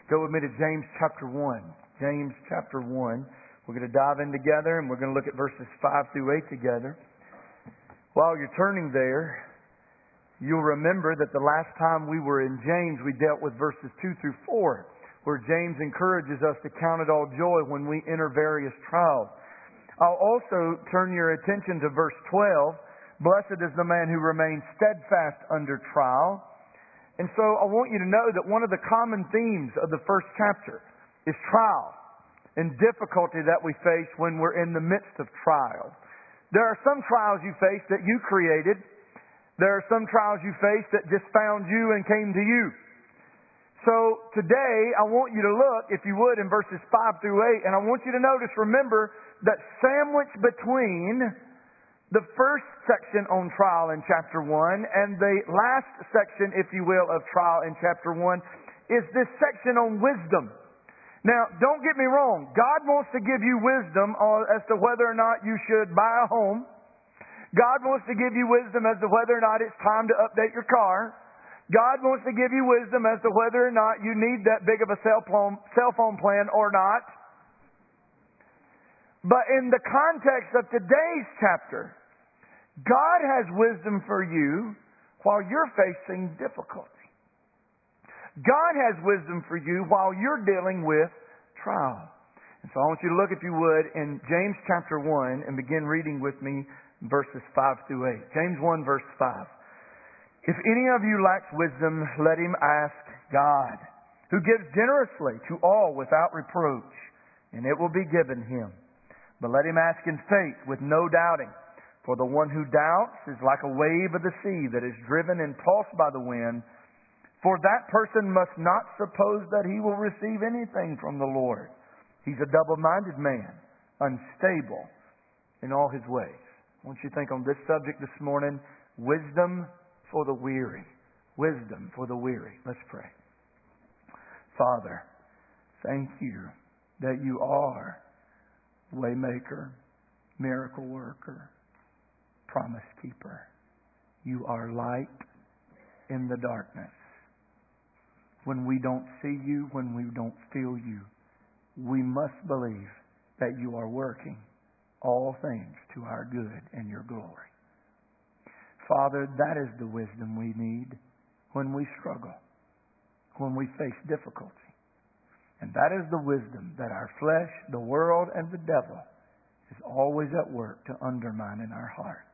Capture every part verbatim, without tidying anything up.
Go with me to James chapter one. James chapter one. We're going to dive in together and we're going to look at verses five through eight together. While you're turning there, you'll remember that the last time we were in James, we dealt with verses two through four, where James encourages us to count it all joy when we enter various trials. I'll also turn your attention to verse twelve. Blessed is the man who remains steadfast under trial. And so I want you to know that one of the common themes of the first chapter is trial and difficulty that we face when we're in the midst of trial. There are some trials you face that you created. There are some trials you face that just found you and came to you. So today I want you to look, if you would, in verses five through eight, and I want you to notice, remember, that sandwiched between the first section on trial in chapter one and the last section, if you will, of trial in chapter one is this section on wisdom. Now, don't get me wrong. God wants to give you wisdom as to whether or not you should buy a home. God wants to give you wisdom as to whether or not it's time to update your car. God wants to give you wisdom as to whether or not you need that big of a cell phone, cell phone plan or not. But in the context of today's chapter, God has wisdom for you while you're facing difficulty. God has wisdom for you while you're dealing with trial. And so I want you to look, if you would, in James chapter one and begin reading with me verses five through eight. James one verse five. If any of you lacks wisdom, let him ask God, who gives generously to all without reproach, and it will be given him. But let him ask in faith with no doubting. For the one who doubts is like a wave of the sea that is driven and tossed by the wind. For that person must not suppose that he will receive anything from the Lord. He's a double-minded man, unstable in all his ways. I want you to think on this subject this morning, wisdom for the weary. Wisdom for the weary. Let's pray. Father, thank you that you are Waymaker, miracle worker, promise keeper. You are light in the darkness. When we don't see you, when we don't feel you, we must believe that you are working all things to our good and your glory. Father, that is the wisdom we need when we struggle, when we face difficulty. And that is the wisdom that our flesh, the world, and the devil is always at work to undermine in our hearts.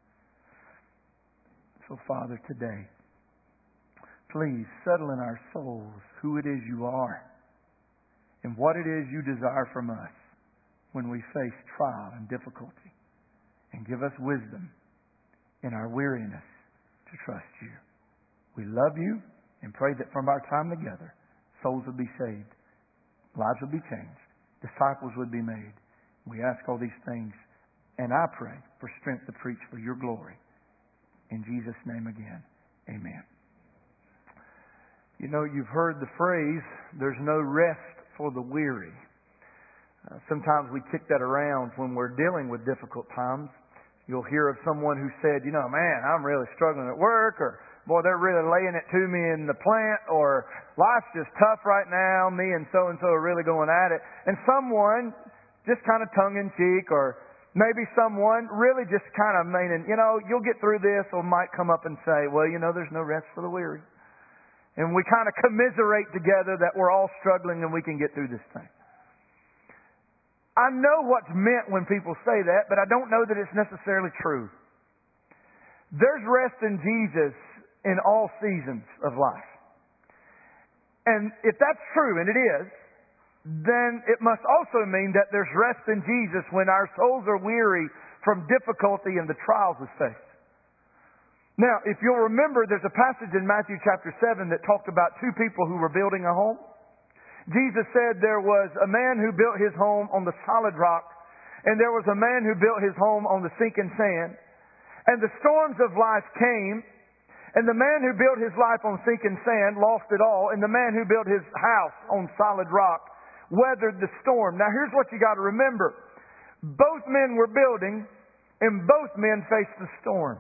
So, Father, today, please settle in our souls who it is you are and what it is you desire from us when we face trial and difficulty. And give us wisdom in our weariness to trust you. We love you and pray that from our time together, souls will be saved. Lives will be changed. Disciples would be made. We ask all these things, and I pray for strength to preach for your glory. In Jesus' name again, amen. You know, you've heard the phrase, there's no rest for the weary. Uh, sometimes we kick that around when we're dealing with difficult times. You'll hear of someone who said, you know, man, I'm really struggling at work, or boy, they're really laying it to me in the plant, or life's just tough right now, me and so-and-so are really going at it. And someone, just kind of tongue-in-cheek, or maybe someone really just kind of meaning, you know, you'll get through this, or might come up and say, well, you know, there's no rest for the weary. And we kind of commiserate together that we're all struggling and we can get through this thing. I know what's meant when people say that, but I don't know that it's necessarily true. There's rest in Jesus in all seasons of life. And if that's true, and it is, then it must also mean that there's rest in Jesus when our souls are weary from difficulty and the trials we face. Now, if you'll remember, there's a passage in Matthew chapter seven that talked about two people who were building a home. Jesus said there was a man who built his home on the solid rock, and there was a man who built his home on the sinking sand. And the storms of life came, and the man who built his life on sinking sand lost it all, and the man who built his house on solid rock weathered the storm. Now here's what you got to remember. Both men were building, and both men faced the storm.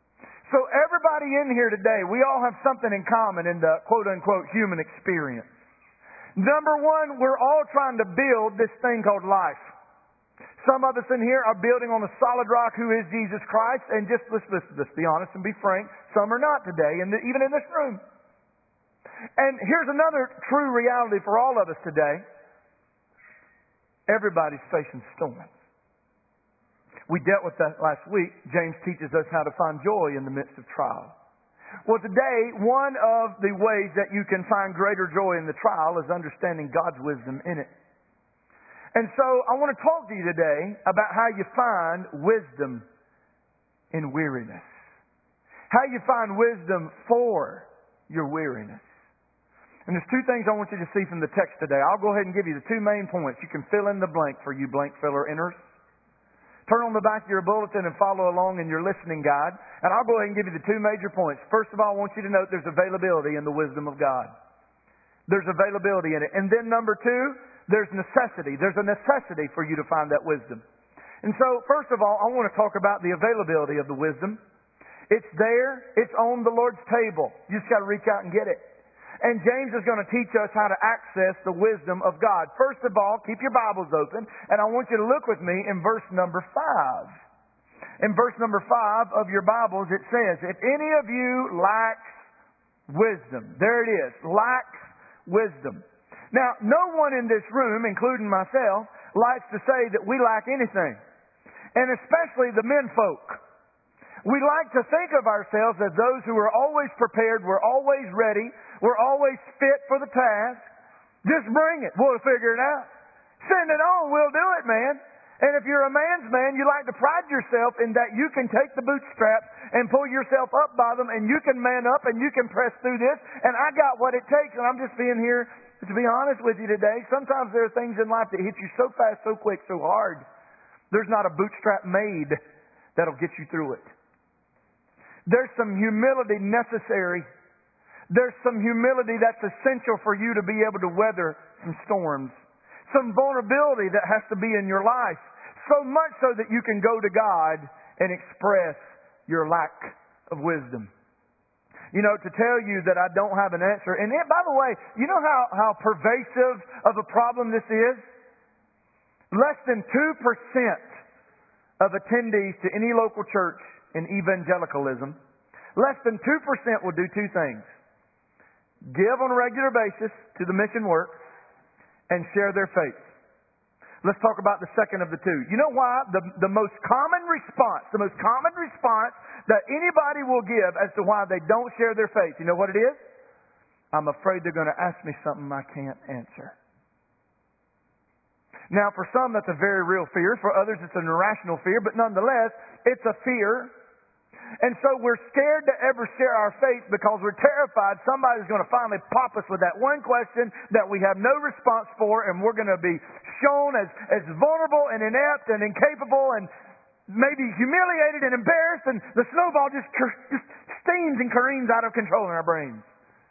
So everybody in here today, we all have something in common in the quote-unquote human experience. Number one, we're all trying to build this thing called life. Some of us in here are building on the solid rock who is Jesus Christ. And just let's, let's, let's be honest and be frank, some are not today, and even in this room. And here's another true reality for all of us today. Everybody's facing storms. We dealt with that last week. James teaches us how to find joy in the midst of trial. Well, today, one of the ways that you can find greater joy in the trial is understanding God's wisdom in it. And so I want to talk to you today about how you find wisdom in weariness. How you find wisdom for your weariness. And there's two things I want you to see from the text today. I'll go ahead and give you the two main points. You can fill in the blank for you blank filler inners. Turn on the back of your bulletin and follow along in your listening guide. And I'll go ahead and give you the two major points. First of all, I want you to note there's availability in the wisdom of God. There's availability in it. And then number two, there's necessity. There's a necessity for you to find that wisdom. And so, first of all, I want to talk about the availability of the wisdom. It's there. It's on the Lord's table. You just got to reach out and get it. And James is going to teach us how to access the wisdom of God. First of all, keep your Bibles open, and I want you to look with me in verse number five. In verse number five of your Bibles, it says, if any of you lacks wisdom, there it is, lacks wisdom. Now, no one in this room, including myself, likes to say that we lack anything. And especially the men folk. We like to think of ourselves as those who are always prepared, we're always ready, we're always fit for the task. Just bring it. We'll figure it out. Send it on. We'll do it, man. And if you're a man's man, you like to pride yourself in that you can take the bootstraps and pull yourself up by them, and you can man up and you can press through this, and I got what it takes, and I'm just being here to be honest with you today. Sometimes there are things in life that hit you so fast, so quick, so hard. There's not a bootstrap made that'll get you through it. There's some humility necessary. There's some humility that's essential for you to be able to weather some storms. Some vulnerability that has to be in your life. So much so that you can go to God and express your lack of wisdom. You know, to tell you that I don't have an answer. And it, by the way, you know how, how pervasive of a problem this is? Less than two percent of attendees to any local church in evangelicalism, less than two percent will do two things. Give on a regular basis to the mission work and share their faith. Let's talk about the second of the two. You know why? The, the most common response, the most common response that anybody will give as to why they don't share their faith, you know what it is? I'm afraid they're going to ask me something I can't answer. Now, for some, that's a very real fear. For others, it's an irrational fear. But nonetheless, it's a fear. And so we're scared to ever share our faith because we're terrified somebody's going to finally pop us with that one question that we have no response for, and we're going to be shown as, as vulnerable and inept and incapable and maybe humiliated and embarrassed, and the snowball just, just steams and careens out of control in our brains.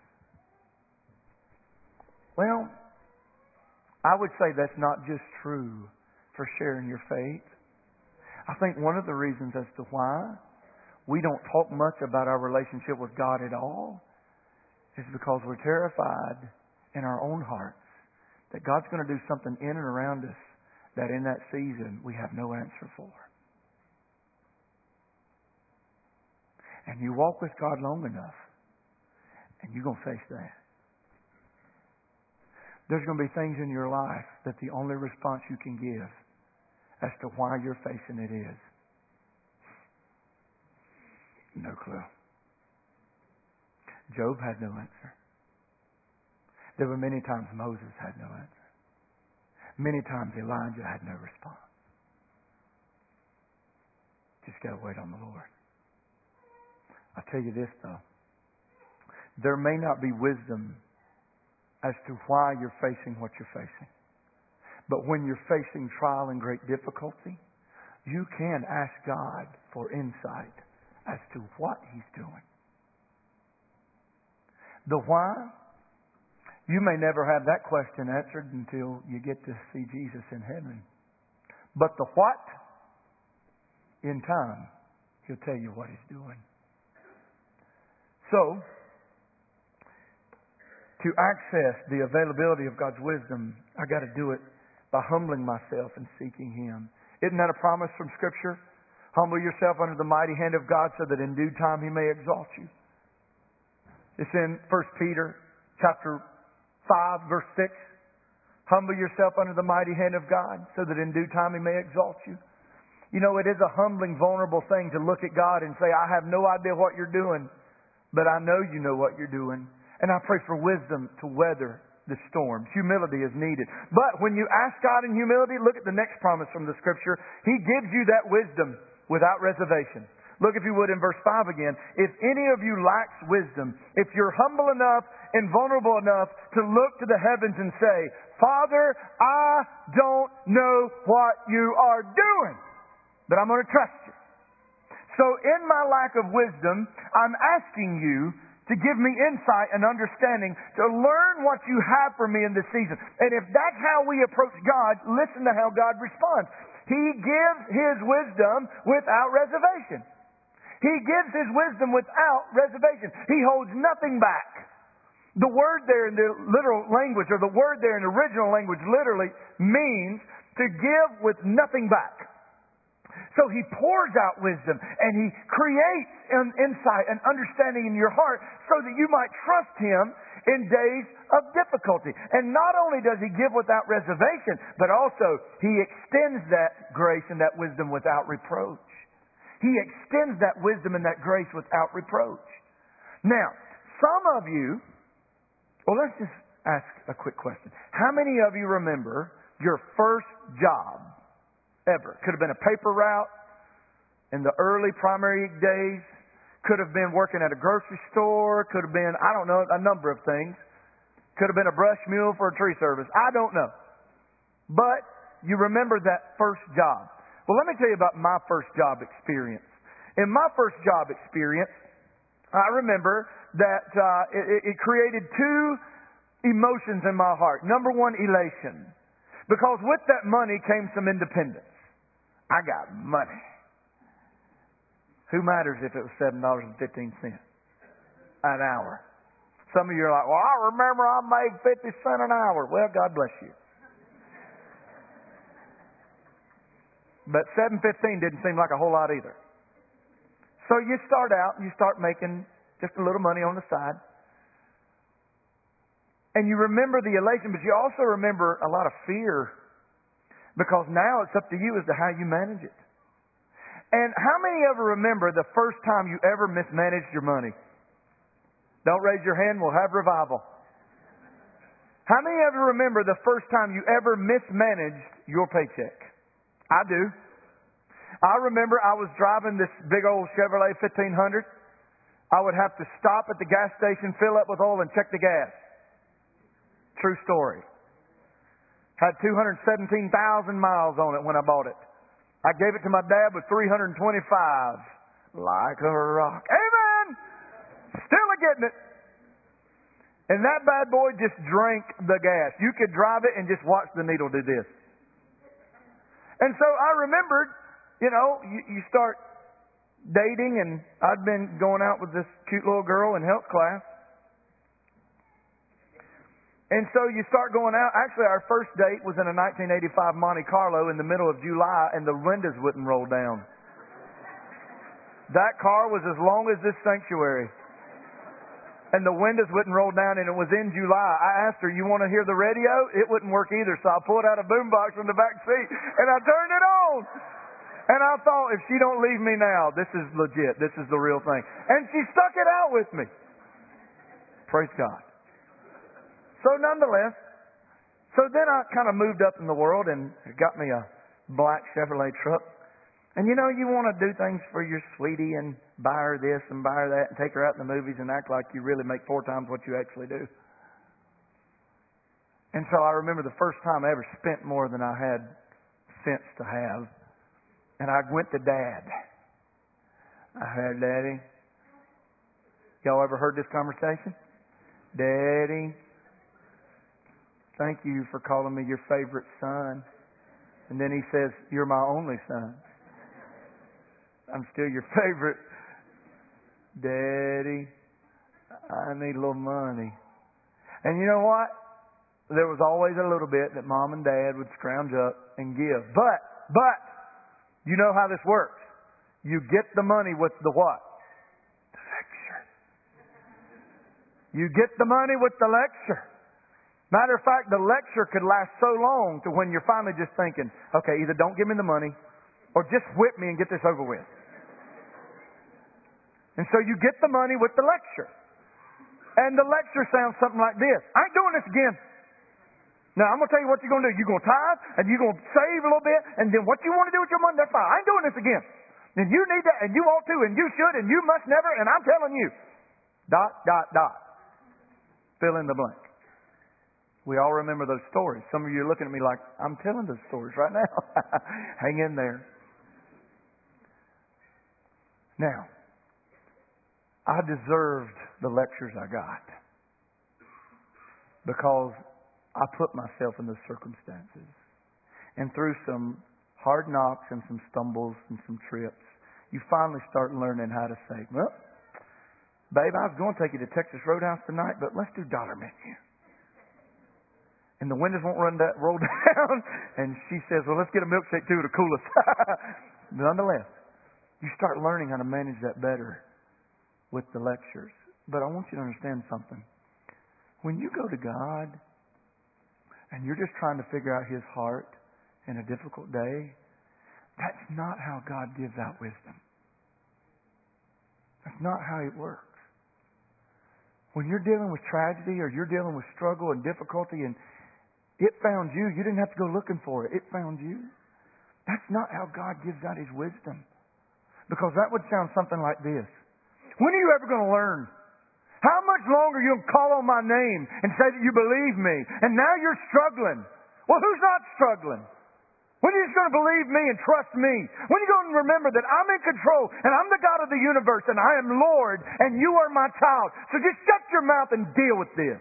Well, I would say that's not just true for sharing your faith. I think one of the reasons as to why we don't talk much about our relationship with God at all is because we're terrified in our own hearts that God's going to do something in and around us that in that season we have no answer for. And you walk with God long enough and you're going to face that. There's going to be things in your life that the only response you can give as to why you're facing it is no clue. Job had no answer. There were many times Moses had no answer. Many times Elijah had no response. Just got to wait on the Lord. I'll tell you this though. There may not be wisdom as to why you're facing what you're facing. But when you're facing trial and great difficulty, you can ask God for insight as to what He's doing. The why, you may never have that question answered until you get to see Jesus in heaven. But the what, in time, He'll tell you what He's doing. So, to access the availability of God's wisdom, I got to do it by humbling myself and seeking Him. Isn't that a promise from Scripture? Humble yourself under the mighty hand of God so that in due time He may exalt you. It's in First Peter chapter five, verse six. Humble yourself under the mighty hand of God so that in due time He may exalt you. You know, it is a humbling, vulnerable thing to look at God and say, I have no idea what you're doing, but I know you know what you're doing. And I pray for wisdom to weather the storm. Humility is needed. But when you ask God in humility, look at the next promise from the Scripture. He gives you that wisdom without reservation. Look, if you would, in verse five again. If any of you lacks wisdom, if you're humble enough and vulnerable enough to look to the heavens and say, Father, I don't know what you are doing, but I'm going to trust you. So in my lack of wisdom, I'm asking you to give me insight and understanding, to learn what you have for me in this season. And if that's how we approach God, listen to how God responds. He gives His wisdom without reservation. He gives His wisdom without reservation. He holds nothing back. The word there in the literal language, or the word there in the original language literally means to give with nothing back. So He pours out wisdom and He creates an insight and understanding in your heart so that you might trust Him in days of difficulty. And not only does He give without reservation, but also He extends that grace and that wisdom without reproach. He extends that wisdom and that grace without reproach. Now, some of you, well, let's just ask a quick question. How many of you remember your first job ever? Could have been a paper route in the early primary days. Could have been working at a grocery store. Could have been, I don't know, a number of things. Could have been a brush mule for a tree service. I don't know. But you remember that first job. Well, let me tell you about my first job experience. In my first job experience, I remember that uh, it, it created two emotions in my heart. Number one, elation. Because with that money came some independence. I got money. Who matters if it was seven dollars and fifteen cents an hour? Some of you are like, well, I remember I made fifty cents an hour. Well, God bless you. But seven fifteen didn't seem like a whole lot either. So you start out and you start making just a little money on the side. And you remember the elation, but you also remember a lot of fear. Because now it's up to you as to how you manage it. And how many ever remember the first time you ever mismanaged your money? Don't raise your hand, we'll have revival. How many ever remember the first time you ever mismanaged your paycheck? I do. I remember I was driving this big old Chevrolet fifteen hundred. I would have to stop at the gas station, fill up with oil, and check the gas. True story. Had two hundred seventeen thousand miles on it when I bought it. I gave it to my dad with three hundred twenty-five. Like a rock. Amen! Still a getting it. And that bad boy just drank the gas. You could drive it and just watch the needle do this. And so I remembered, you know, you, you start dating, and I'd been going out with this cute little girl in health class. And so you start going out. Actually, our first date was in a nineteen eighty-five Monte Carlo in the middle of July, and the windows wouldn't roll down. That car was as long as this sanctuary. And the windows wouldn't roll down, and it was in July. I asked her, you want to hear the radio? It wouldn't work either, so I pulled out a boombox from the back seat, and I turned it on. And I thought, if she don't leave me now, this is legit. This is the real thing. And she stuck it out with me. Praise God. So nonetheless, so then I kind of moved up in the world and got me a black Chevrolet truck. And you know, you want to do things for your sweetie and buy her this and buy her that and take her out in the movies and act like you really make four times what you actually do. And so I remember the first time I ever spent more than I had sense to have. And I went to Dad. I said, Daddy, y'all ever heard this conversation? Daddy, thank you for calling me your favorite son. And then he says, you're my only son. I'm still your favorite. Daddy, I need a little money. And you know what? There was always a little bit that Mom and Dad would scrounge up and give. But, but, you know how this works. You get the money with the what? The lecture. You get the money with the lecture. Matter of fact, the lecture could last so long to when you're finally just thinking, okay, either don't give me the money or just whip me and get this over with. And so you get the money with the lecture. And the lecture sounds something like this. I ain't doing this again. Now, I'm going to tell you what you're going to do. You're going to tithe, and you're going to save a little bit, and then what you want to do with your money, that's fine. I ain't doing this again. And you need to, and you ought to, and you should, and you must never, and I'm telling you. Dot, dot, dot. Fill in the blank. We all remember those stories. Some of you are looking at me like, I'm telling those stories right now. Hang in there. Now, I deserved the lectures I got because I put myself in those circumstances. And through some hard knocks and some stumbles and some trips, you finally start learning how to say, well, babe, I was going to take you to Texas Roadhouse tonight, but let's do dollar menu. And the windows won't run that, roll down. And she says, well, let's get a milkshake too to cool us. Nonetheless, you start learning how to manage that better with the lectures. But I want you to understand something. When you go to God and you're just trying to figure out His heart in a difficult day, that's not how God gives out wisdom. That's not how it works. When you're dealing with tragedy or you're dealing with struggle and difficulty and it found you, you didn't have to go looking for it. It found you. That's not how God gives out His wisdom. Because that would sound something like this. When are you ever going to learn? How much longer are you going to call on my name and say that you believe me? And now you're struggling. Well, who's not struggling? When are you just going to believe me and trust me? When are you going to remember that I'm in control and I'm the God of the universe and I am Lord and you are my child? So just shut your mouth and deal with this.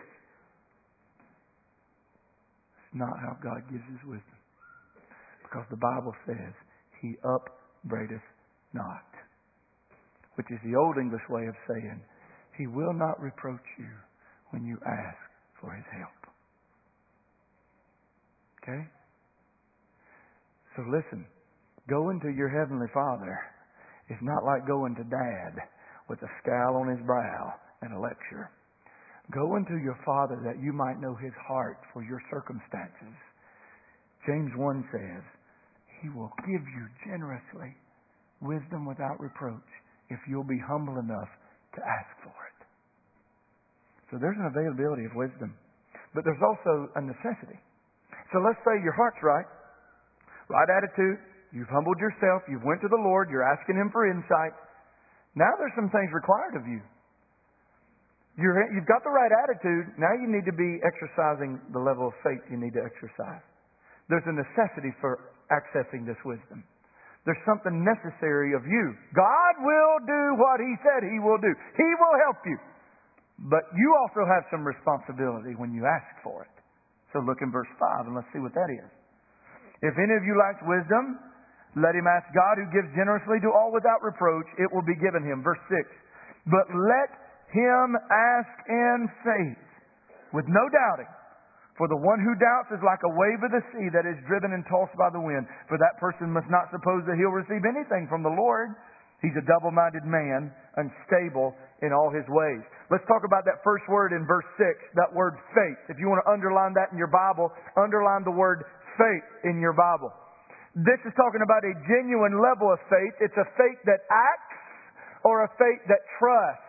It's not how God gives His wisdom. Because the Bible says, He upbraideth not. Which is the old English way of saying, He will not reproach you when you ask for His help. Okay? So listen, going to your Heavenly Father is not like going to Dad with a scowl on his brow and a lecture. Go into your Father that you might know His heart for your circumstances. James one says, He will give you generously wisdom without reproach if you'll be humble enough to ask for it. So there's an availability of wisdom. But there's also a necessity. So let's say your heart's right. Right attitude. You've humbled yourself. You've went to the Lord. You're asking Him for insight. Now there's some things required of you. You're, you've got the right attitude. Now you need to be exercising the level of faith you need to exercise. There's a necessity for accessing this wisdom. There's something necessary of you. God will do what He said He will do. He will help you. But you also have some responsibility when you ask for it. So look in verse five and let's see what that is. If any of you lacks wisdom, let him ask God who gives generously to all without reproach. It will be given him. Verse six. But let him ask in faith with no doubting. For the one who doubts is like a wave of the sea that is driven and tossed by the wind. For that person must not suppose that he'll receive anything from the Lord. He's a double-minded man, unstable in all his ways. Let's talk about that first word in verse six, that word faith. If you want to underline that in your Bible, underline the word faith in your Bible. This is talking about a genuine level of faith. It's a faith that acts or a faith that trusts.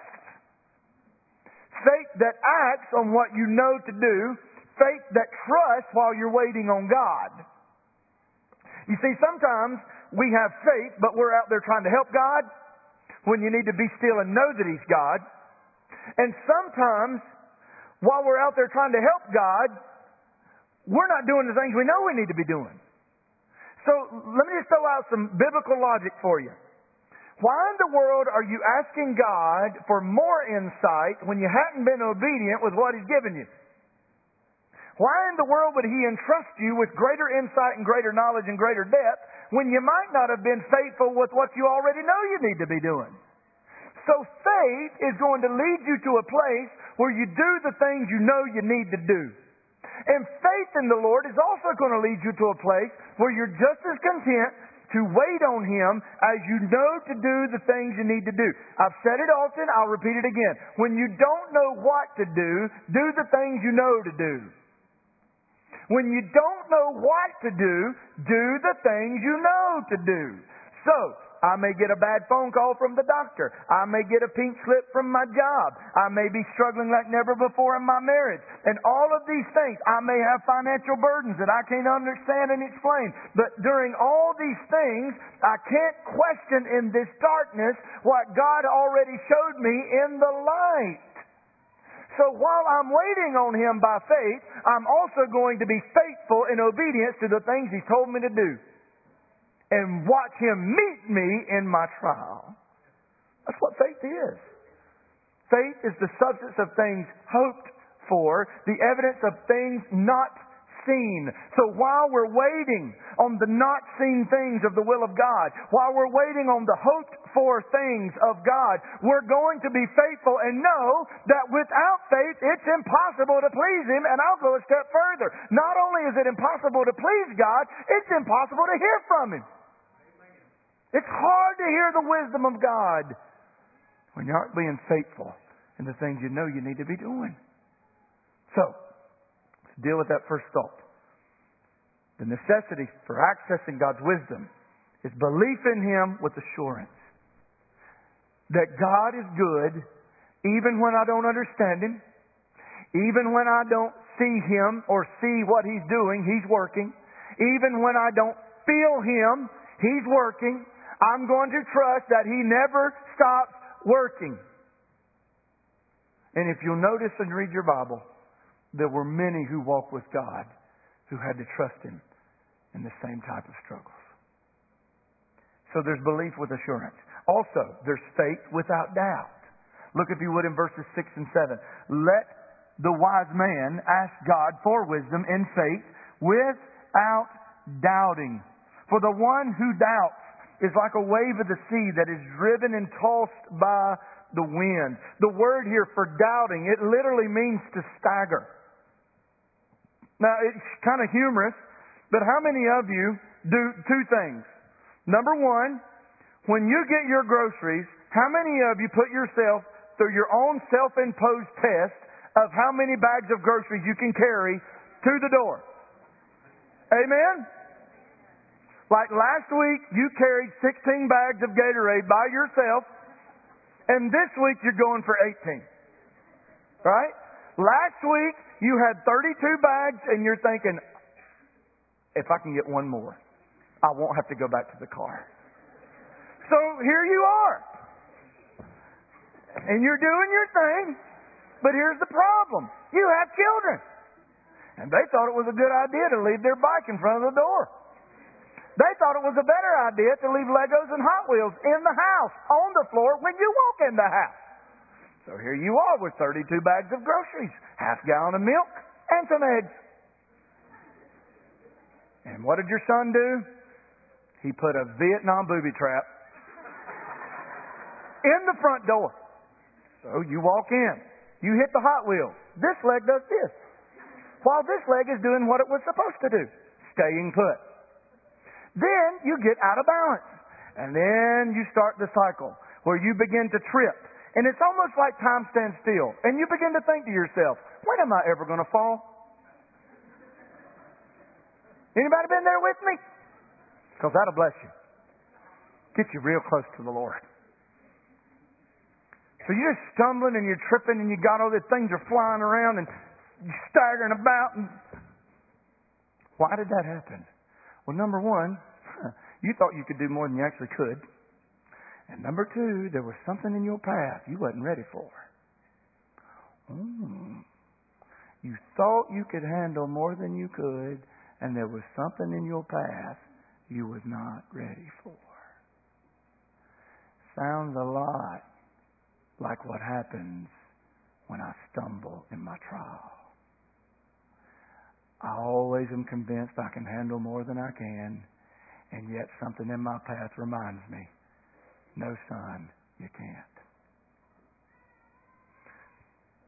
Faith that acts on what you know to do. Faith that trusts while you're waiting on God. You see, sometimes we have faith, but we're out there trying to help God when you need to be still and know that He's God. And sometimes, while we're out there trying to help God, we're not doing the things we know we need to be doing. So let me just throw out some biblical logic for you. Why in the world are you asking God for more insight when you hadn't been obedient with what He's given you? Why in the world would He entrust you with greater insight and greater knowledge and greater depth when you might not have been faithful with what you already know you need to be doing? So faith is going to lead you to a place where you do the things you know you need to do. And faith in the Lord is also going to lead you to a place where you're just as content to wait on Him as you know to do the things you need to do. I've said it often, I'll repeat it again. When you don't know what to do, do the things you know to do. When you don't know what to do, do the things you know to do. So, I may get a bad phone call from the doctor. I may get a pink slip from my job. I may be struggling like never before in my marriage. And all of these things, I may have financial burdens that I can't understand and explain. But during all these things, I can't question in this darkness what God already showed me in the light. So while I'm waiting on Him by faith, I'm also going to be faithful in obedience to the things He told me to do. And watch Him meet me in my trial. That's what faith is. Faith is the substance of things hoped for, the evidence of things not seen. So while we're waiting on the not seen things of the will of God, while we're waiting on the hoped for things of God, we're going to be faithful and know that without faith it's impossible to please Him. And I'll go a step further. Not only is it impossible to please God, it's impossible to hear from Him. It's hard to hear the wisdom of God when you aren't being faithful in the things you know you need to be doing. So, let's deal with that first thought. The necessity for accessing God's wisdom is belief in Him with assurance. That God is good even when I don't understand Him. Even when I don't see Him or see what He's doing, He's working. Even when I don't feel Him, He's working. I'm going to trust that He never stops working. And if you'll notice and read your Bible, there were many who walked with God who had to trust Him in the same type of struggles. So there's belief with assurance. Also, there's faith without doubt. Look, if you would, in verses six and seven. Let the wise man ask God for wisdom in faith without doubting. For the one who doubts is like a wave of the sea that is driven and tossed by the wind. The word here for doubting, it literally means to stagger. Now, it's kind of humorous, but how many of you do two things? Number one, when you get your groceries, how many of you put yourself through your own self-imposed test of how many bags of groceries you can carry to the door? Amen? Like last week, you carried sixteen bags of Gatorade by yourself, and this week you're going for eighteen. Right? Last week, you had thirty-two bags, and you're thinking, if I can get one more, I won't have to go back to the car. So here you are. And you're doing your thing, but here's the problem. You have children. And they thought it was a good idea to leave their bike in front of the door. They thought it was a better idea to leave Legos and Hot Wheels in the house, on the floor, when you walk in the house. So here you are with thirty-two bags of groceries, half gallon of milk, and some eggs. And what did your son do? He put a Vietnam booby trap in the front door. So you walk in. You hit the Hot Wheels. This leg does this, while this leg is doing what it was supposed to do, staying put. Then you get out of balance. And then you start the cycle where you begin to trip. And it's almost like time stands still. And you begin to think to yourself, when am I ever going to fall? Anybody been there with me? Because that'll bless you. Get you real close to the Lord. So you're just stumbling and you're tripping and you got all these things are flying around and you're staggering about. And why did that happen? Well, number one, you thought you could do more than you actually could. And number two, there was something in your path you wasn't ready for. Mm. You thought you could handle more than you could, and there was something in your path you was not ready for. Sounds a lot like what happens when I stumble in my trial. I always am convinced I can handle more than I can, and yet something in my path reminds me, no, son, you can't.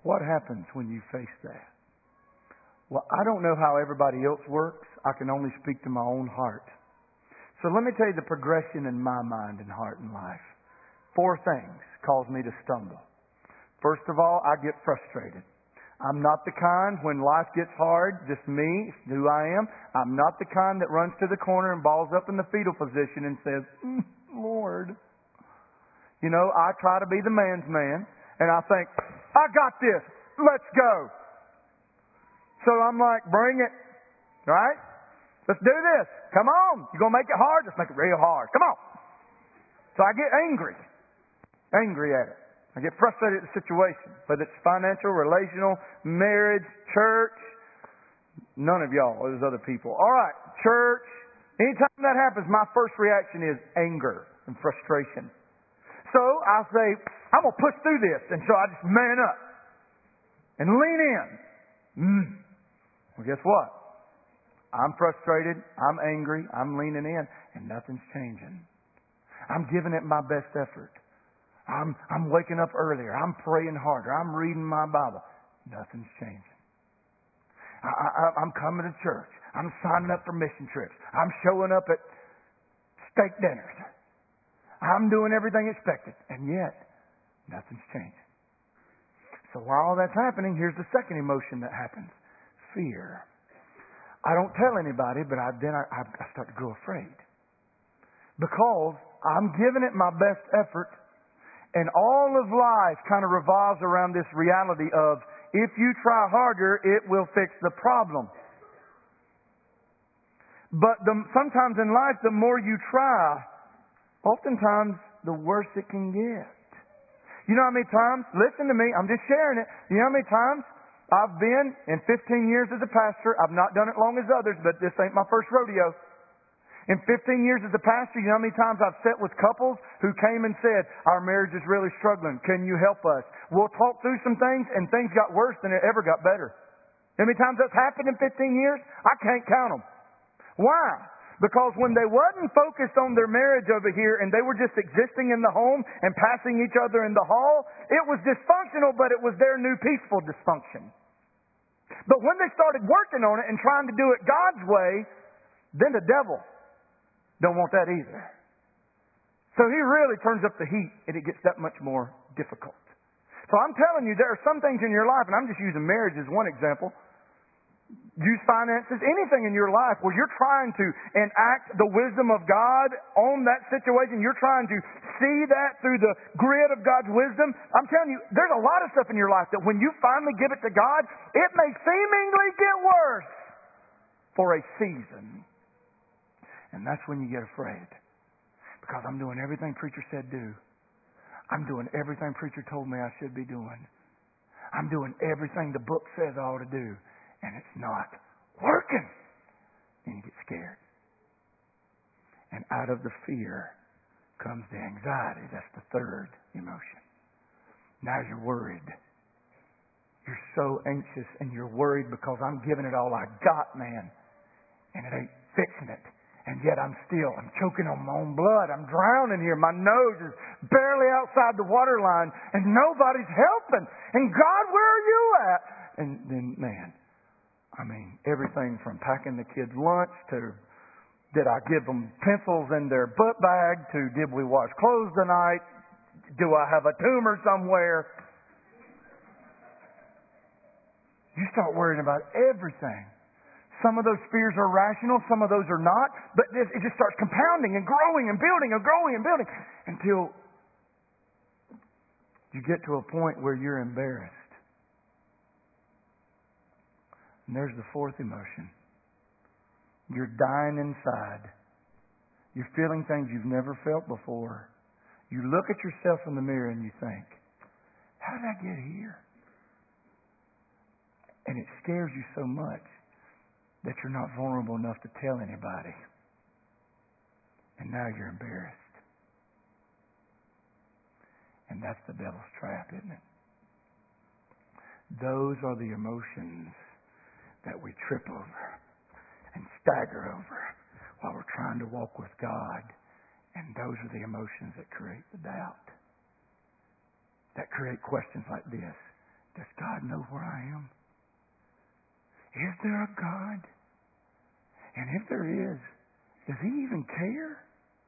What happens when you face that? Well, I don't know how everybody else works. I can only speak to my own heart. So let me tell you the progression in my mind and heart and life. Four things cause me to stumble. First of all, I get frustrated. I'm not the kind, when life gets hard, just me, who I am, I'm not the kind that runs to the corner and balls up in the fetal position and says, mm, Lord. You know, I try to be the man's man, and I think, I got this, let's go. So I'm like, bring it, right? Let's do this. Come on. You're going to make it hard? Let's make it real hard. Come on. So I get angry. Angry at it. I get frustrated at the situation, whether it's financial, relational, marriage, church. None of y'all, there's other people. All right, church. Anytime that happens, my first reaction is anger and frustration. So I say, I'm going to push through this. And so I just man up and lean in. Mm. Well, guess what? I'm frustrated. I'm angry. I'm leaning in. And nothing's changing. I'm giving it my best effort. I'm, I'm waking up earlier. I'm praying harder. I'm reading my Bible. Nothing's changing. I, I, I'm coming to church. I'm signing up for mission trips. I'm showing up at steak dinners. I'm doing everything expected. And yet, nothing's changing. So while all that's happening, here's the second emotion that happens. Fear. I don't tell anybody, but I, then I, I start to grow afraid. Because I'm giving it my best effort. And all of life kind of revolves around this reality of, if you try harder, it will fix the problem. But the, sometimes in life, the more you try, oftentimes the worse it can get. You know how many times, listen to me, I'm just sharing it. You know how many times I've been in fifteen years as a pastor, I've not done it long as others, but this ain't my first rodeo. In fifteen years as a pastor, you know how many times I've sat with couples who came and said, our marriage is really struggling. Can you help us? We'll talk through some things, and things got worse than it ever got better. How many times that's happened in fifteen years? I can't count them. Why? Because when they wasn't focused on their marriage over here and they were just existing in the home and passing each other in the hall, it was dysfunctional, but it was their new peaceful dysfunction. But when they started working on it and trying to do it God's way, then the devil don't want that either. So he really turns up the heat and it gets that much more difficult. So I'm telling you, there are some things in your life, and I'm just using marriage as one example. Use finances, anything in your life where you're trying to enact the wisdom of God on that situation. You're trying to see that through the grid of God's wisdom. I'm telling you, there's a lot of stuff in your life that when you finally give it to God, it may seemingly get worse for a season. And that's when you get afraid. Because I'm doing everything preacher said do. I'm doing everything preacher told me I should be doing. I'm doing everything the book says I ought to do. And it's not working. And you get scared. And out of the fear comes the anxiety. That's the third emotion. Now you're worried. You're so anxious and you're worried because I'm giving it all I got, man. And it ain't fixing it. And yet I'm still, I'm choking on my own blood. I'm drowning here. My nose is barely outside the water line. And nobody's helping. And God, where are you at? And then, man, I mean, everything from packing the kids' lunch to did I give them pencils in their book bag to did we wash clothes tonight? Do I have a tumor somewhere? You start worrying about everything. Some of those fears are rational, some of those are not, but it just starts compounding and growing and building and growing and building until you get to a point where you're embarrassed. And there's the fourth emotion. You're dying inside. You're feeling things you've never felt before. You look at yourself in the mirror and you think, how did I get here? And it scares you so much that you're not vulnerable enough to tell anybody. And now you're embarrassed. And that's the devil's trap, isn't it? Those are the emotions that we trip over and stagger over while we're trying to walk with God. And those are the emotions that create the doubt. That create questions like this. Does God know where I am? Is there a God? And if there is, does He even care?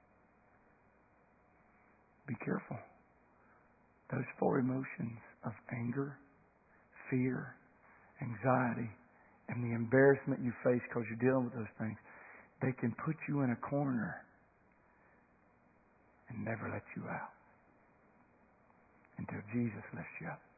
Be careful. Those four emotions of anger, fear, anxiety, and the embarrassment you face because you're dealing with those things, they can put you in a corner and never let you out until Jesus lifts you up.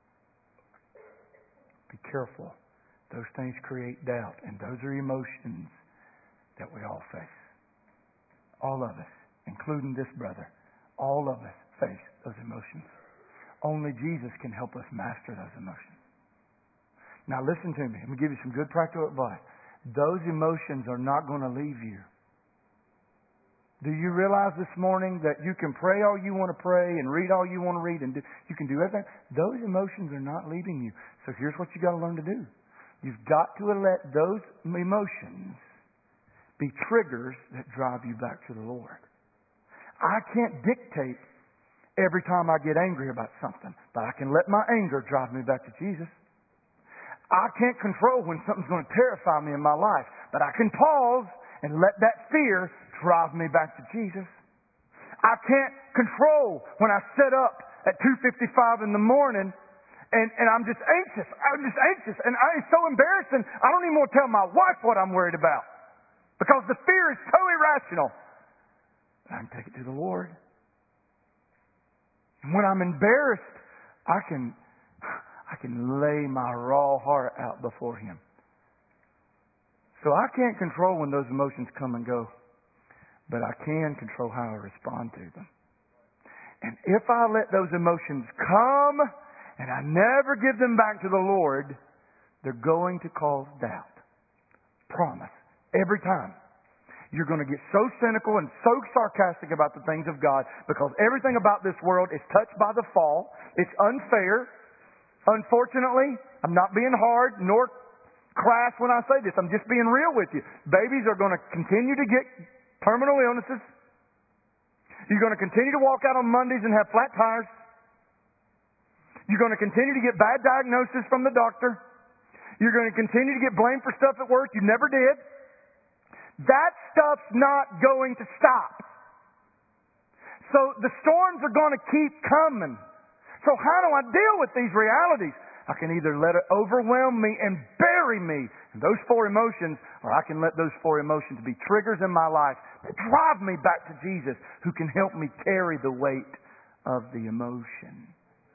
Be careful. Those things create doubt, and those are emotions that we all face. All of us, including this brother, all of us face those emotions. Only Jesus can help us master those emotions. Now listen to me. I'm going to give you some good practical advice. Those emotions are not going to leave you. Do you realize this morning that you can pray all you want to pray and read all you want to read and do, you can do everything? Those emotions are not leaving you. So here's what you got to learn to do. You've got to let those emotions be triggers that drive you back to the Lord. I can't dictate every time I get angry about something, but I can let my anger drive me back to Jesus. I can't control when something's going to terrify me in my life, but I can pause and let that fear drive me back to Jesus. I can't control when I sit up at two fifty-five in the morning and, and I'm just anxious. I'm just anxious. And I, it's so embarrassing, I don't even want to tell my wife what I'm worried about because the fear is so irrational. I can take it to the Lord. And when I'm embarrassed, I can, I can lay my raw heart out before Him. So I can't control when those emotions come and go, but I can control how I respond to them. And if I let those emotions come and I never give them back to the Lord, they're going to cause doubt. Promise. Every time. You're going to get so cynical and so sarcastic about the things of God because everything about this world is touched by the fall. It's unfair. Unfortunately, I'm not being hard nor crass when I say this. I'm just being real with you. Babies are going to continue to get terminal illnesses. You're going to continue to walk out on Mondays and have flat tires. You're going to continue to get bad diagnoses from the doctor. You're going to continue to get blamed for stuff at work you never did. That stuff's not going to stop. So the storms are going to keep coming. So how do I deal with these realities? I can either let it overwhelm me and bury me in those four emotions, or I can let those four emotions be triggers in my life that drive me back to Jesus, who can help me carry the weight of the emotion.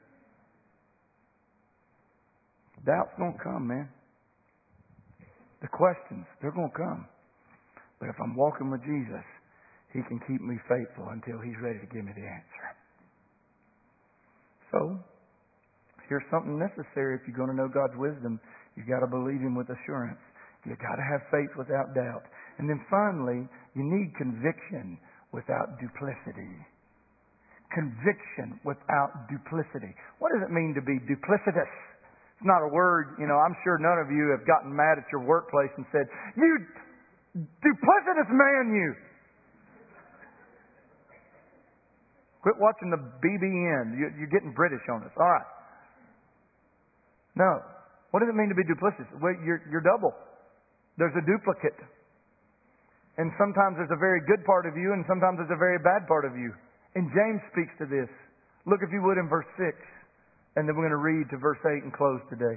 Doubt's going to come, man. The questions, they're going to come. But if I'm walking with Jesus, He can keep me faithful until He's ready to give me the answer. So, here's something necessary if you're going to know God's wisdom. You've got to believe Him with assurance. You've got to have faith without doubt. And then finally, you need conviction without duplicity. Conviction without duplicity. What does it mean to be duplicitous? It's not a word, you know, I'm sure none of you have gotten mad at your workplace and said, "You duplicitous man, you." Quit watching the B B N. You're getting British on us. All right. No. What does it mean to be duplicitous? Well, you're, you're double. There's a duplicate. And sometimes there's a very good part of you, and sometimes there's a very bad part of you. And James speaks to this. Look, if you would, in verse six. And then we're going to read to verse eight and close today.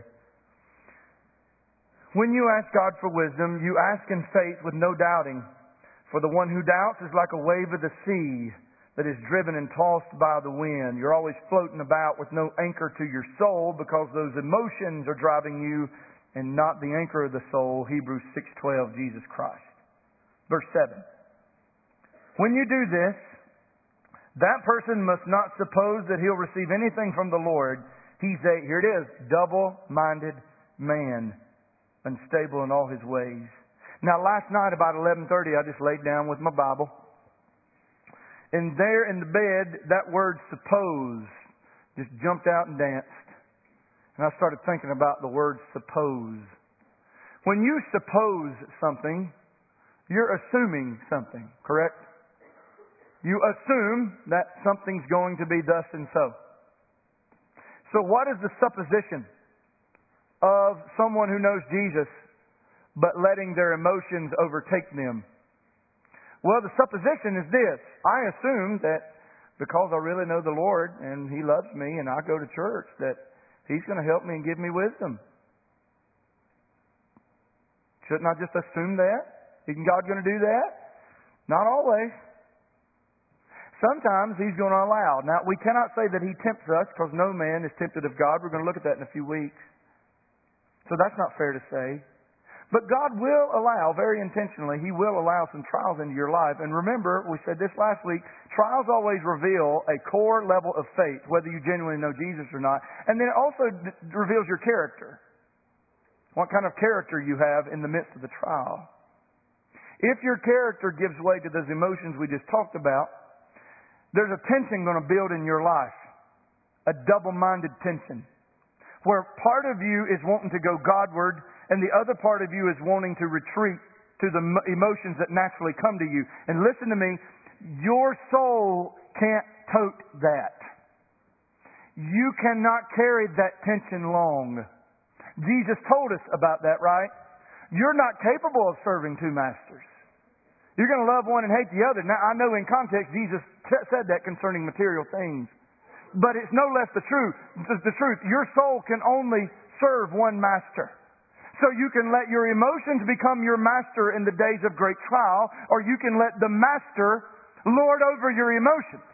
When you ask God for wisdom, you ask in faith with no doubting. For the one who doubts is like a wave of the sea that is driven and tossed by the wind. You're always floating about with no anchor to your soul because those emotions are driving you and not the anchor of the soul. Hebrews six twelve, Jesus Christ. Verse seven. When you do this, that person must not suppose that he'll receive anything from the Lord. He's a, here it is, double-minded man, unstable in all his ways. Now, last night about eleven thirty, I just laid down with my Bible. And there in the bed, that word suppose just jumped out and danced. And I started thinking about the word suppose. When you suppose something, you're assuming something, correct? You assume that something's going to be thus and so. So what is the supposition? of someone who knows Jesus, but letting their emotions overtake them? Well, the supposition is this. I assume that because I really know the Lord and He loves me and I go to church, that He's going to help me and give me wisdom. Shouldn't I just assume that? Isn't God going to do that? Not always. Sometimes He's going to allow. Now, we cannot say that He tempts us because no man is tempted of God. We're going to look at that in a few weeks. So that's not fair to say. But God will allow, very intentionally, He will allow some trials into your life. And remember, we said this last week, trials always reveal a core level of faith, whether you genuinely know Jesus or not. And then it also d- reveals your character. What kind of character you have in the midst of the trial. If your character gives way to those emotions we just talked about, there's a tension going to build in your life. A double-minded tension. Where part of you is wanting to go Godward and the other part of you is wanting to retreat to the emotions that naturally come to you. And listen to me, your soul can't tote that. You cannot carry that tension long. Jesus told us about that, right? You're not capable of serving two masters. You're going to love one and hate the other. Now, I know in context Jesus t- said that concerning material things. But it's no less the truth. The truth. Your soul can only serve one master. So you can let your emotions become your master in the days of great trial, or you can let the master lord over your emotions.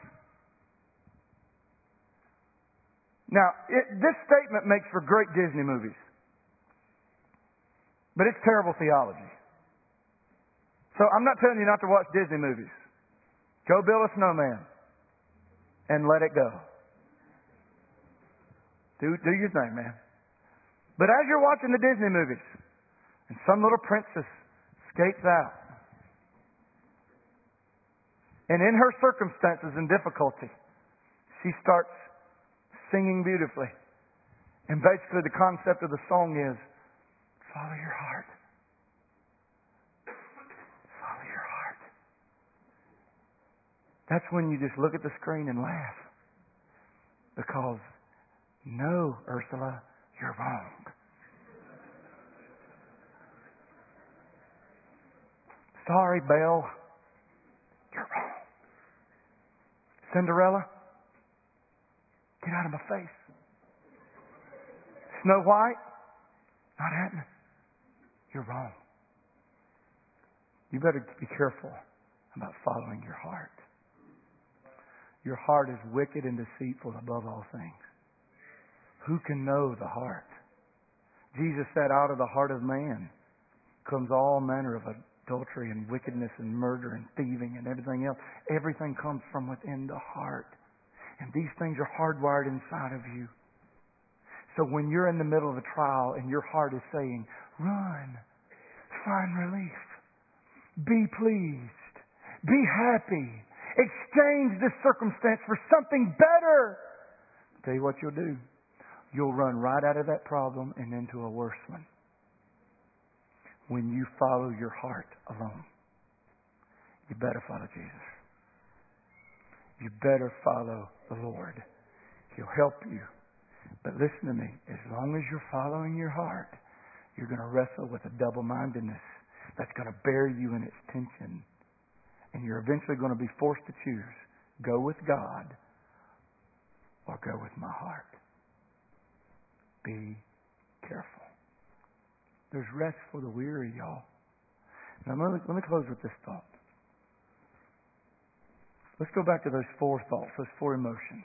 Now, it, this statement makes for great Disney movies. But it's terrible theology. So I'm not telling you not to watch Disney movies. Go build a snowman and let it go. Do, do your thing, man. But as you're watching the Disney movies, and some little princess skates out, and in her circumstances and difficulty, she starts singing beautifully. And basically the concept of the song is, follow your heart. Follow your heart. That's when you just look at the screen and laugh. Because, no, Ursula, you're wrong. Sorry, Belle, you're wrong. Cinderella, get out of my face. Snow White, not happening. You're wrong. You better be careful about following your heart. Your heart is wicked and deceitful above all things. Who can know the heart? Jesus said, out of the heart of man comes all manner of adultery and wickedness and murder and thieving and everything else. Everything comes from within the heart. And these things are hardwired inside of you. So when you're in the middle of a trial and your heart is saying, run, find relief, be pleased, be happy, exchange this circumstance for something better. I'll tell you what you'll do. You'll run right out of that problem and into a worse one. When you follow your heart alone. You better follow Jesus. You better follow the Lord. He'll help you. But listen to me. As long as you're following your heart, you're going to wrestle with a double-mindedness that's going to bury you in its tension. And you're eventually going to be forced to choose. Go with God or go with my heart. Be careful. There's rest for the weary, y'all. Now let me, let me close with this thought. Let's go back to those four thoughts, those four emotions.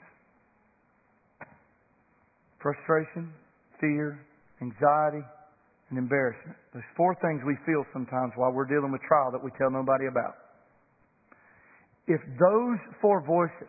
Frustration, fear, anxiety, and embarrassment. Those four things we feel sometimes while we're dealing with trial that we tell nobody about. If those four voices,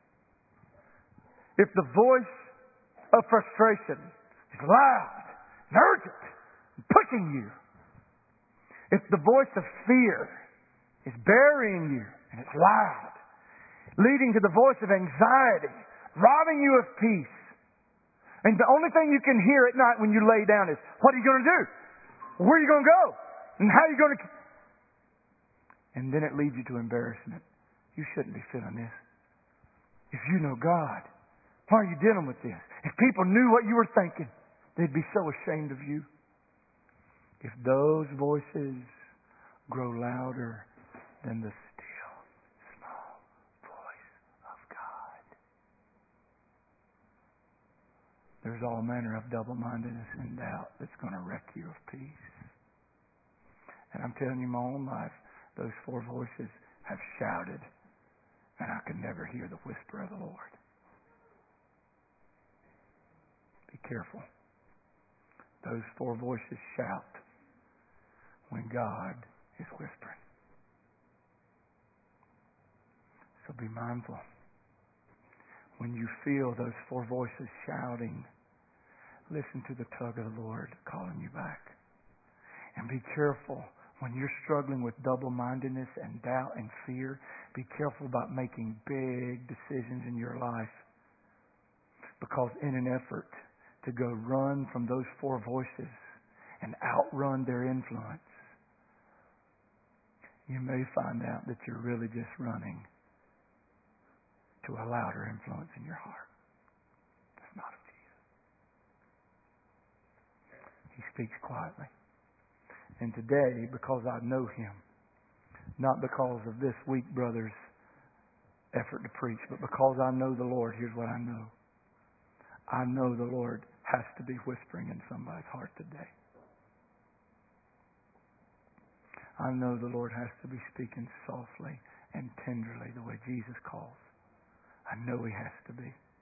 if the voice of frustration is loud and urgent and pushing you, if the voice of fear is burying you and it's loud, leading to the voice of anxiety, robbing you of peace, and the only thing you can hear at night when you lay down is, what are you going to do? Where are you going to go? And how are you going to... And then it leads you to embarrassment. You shouldn't be feeling this. If you know God, why are you dealing with this? If people knew what you were thinking, They'd be so ashamed of you if those voices grow louder than the still, small voice of God. There's all manner of double-mindedness and doubt that's going to wreck you of peace. And I'm telling you, my own life, those four voices have shouted, and I can never hear the whisper of the Lord. Be careful. Those four voices shout when God is whispering. So be mindful. When you feel those four voices shouting, listen to the tug of the Lord calling you back. And be careful when you're struggling with double-mindedness and doubt and fear. Be careful about making big decisions in your life. Because in an effort to go run from those four voices and outrun their influence, you may find out that you're really just running to a louder influence in your heart. That's not of Jesus. He speaks quietly. And today, because I know Him, not because of this weak brother's effort to preach, but because I know the Lord, here's what I know. I know the Lord has to be whispering in somebody's heart today. I know the Lord has to be speaking softly and tenderly the way Jesus calls. I know He has to be.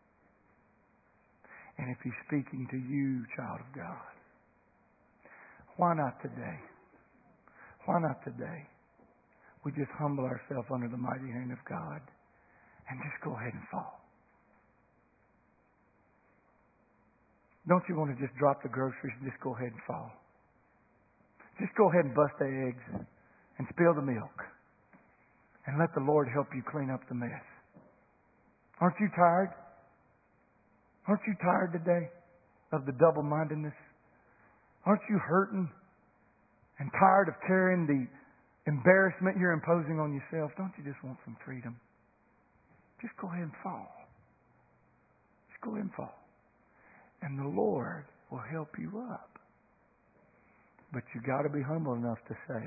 And if He's speaking to you, child of God, why not today? Why not today? We just humble ourselves under the mighty hand of God and just go ahead and fall. Don't you want to just drop the groceries and just go ahead and fall? Just go ahead and bust the eggs and spill the milk and let the Lord help you clean up the mess. Aren't you tired? Aren't you tired today of the double-mindedness? Aren't you hurting and tired of carrying the embarrassment you're imposing on yourself? Don't you just want some freedom? Just go ahead and fall. Just go ahead and fall. And the Lord will help you up. But you got to be humble enough to say,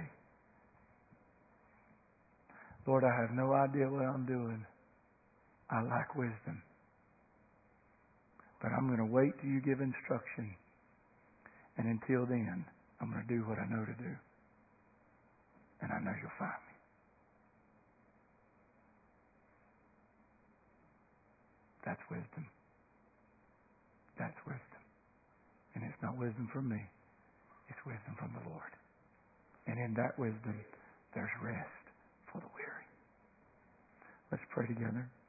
Lord, I have no idea what I'm doing. I lack wisdom. But I'm going to wait till you give instruction. And until then, I'm going to do what I know to do. And I know you'll find me. That's wisdom. That's wisdom. And it's not wisdom from me. It's wisdom from the Lord. And in that wisdom, there's rest for the weary. Let's pray together.